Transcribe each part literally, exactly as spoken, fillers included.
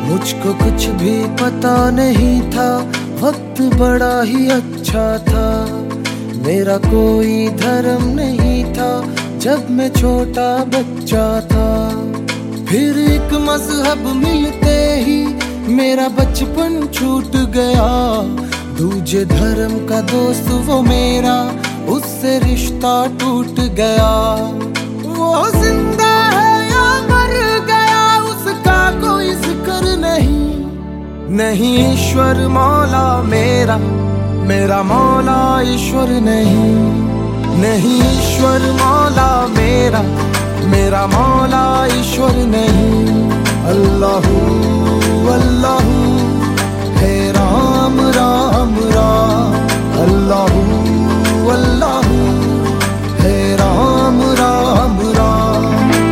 मुझको कुछ भी पता नहीं था, वक्त बड़ा ही अच्छा था। मेरा कोई धर्म नहीं था जब मैं छोटा बच्चा था। फिर एक मजहब मिलते ही मेरा बचपन छूट गया। दूजे धर्म का दोस्त वो मेरा, उससे रिश्ता टूट गया। वो जिंदा है या मर गया उसका कोई जिक्र नहीं। नहीं ईश्वर मौला मेरा, मेरा मौला ईश्वर नहीं। नहीं ईश्वर मौला मेरा, मेरा मौला ईश्वर नहीं। अल्लाहू अल्लाहू है राम राम राम। अल्लाहू अल्लाहू है राम राम राम।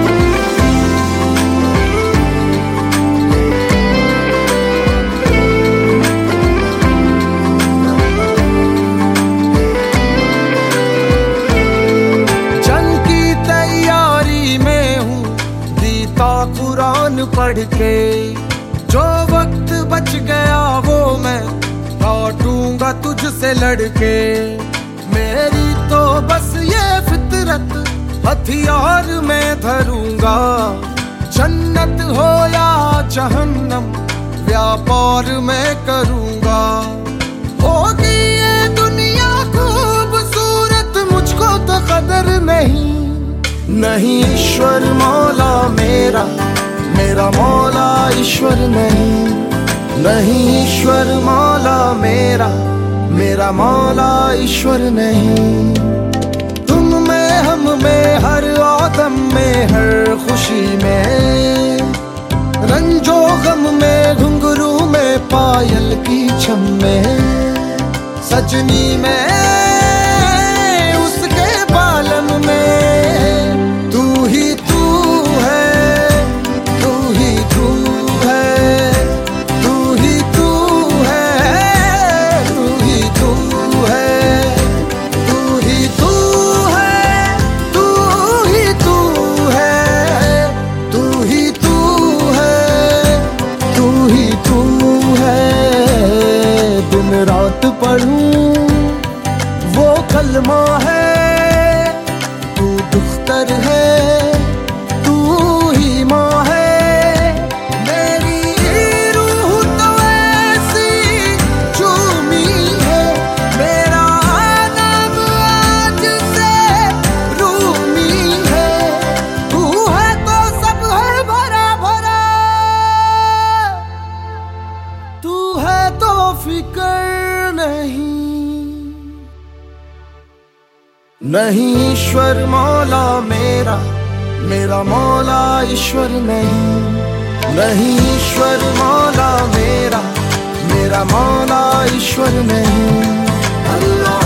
जंग की तैयारी में हूँ गीता कुरान पढ़ के। जो वक्त बच गया वो मैं काटूंगा तुझसे लड़के। मेरी तो बस ये फितरत हथियार में धरूंगा। जन्नत हो या जहन्नम व्यापार में करूंगा। होगी ये दुनिया खूबसूरत मुझको तो कदर नहीं। नहीं ईश्वर मौला मेरा, मेरा मौला ईश्वर नहीं। नहीं ईश्वर मौला मेरा, मेरा मौला ईश्वर नहीं। तुम में हम में हर आदम में हर खुशी में, रंजो गम में घुंघरू में पायल की छम में, सजनी में उसके बालन में। तू ही तू है, तू ही तू है, तू ही तू है, तू ही तू है, तू ही तू है, तू ही तू है, तू ही तू है, तू ही तू है। दिन रात पढ़ूं वो कलमा है, तू दुख्तर है, तू ही माँ है। मेरी रूह तो ऐसी झूमी है, मेरा नाम आज से रूमी है। तू है तो सब है भरा भरा, तू है तो फिक्र नहीं। नहीं ईश्वर मौला मेरा, मेरा मौला ईश्वर नहीं। नहीं ईश्वर मौला मेरा, मेरा मौला ईश्वर नहीं। अल्लाह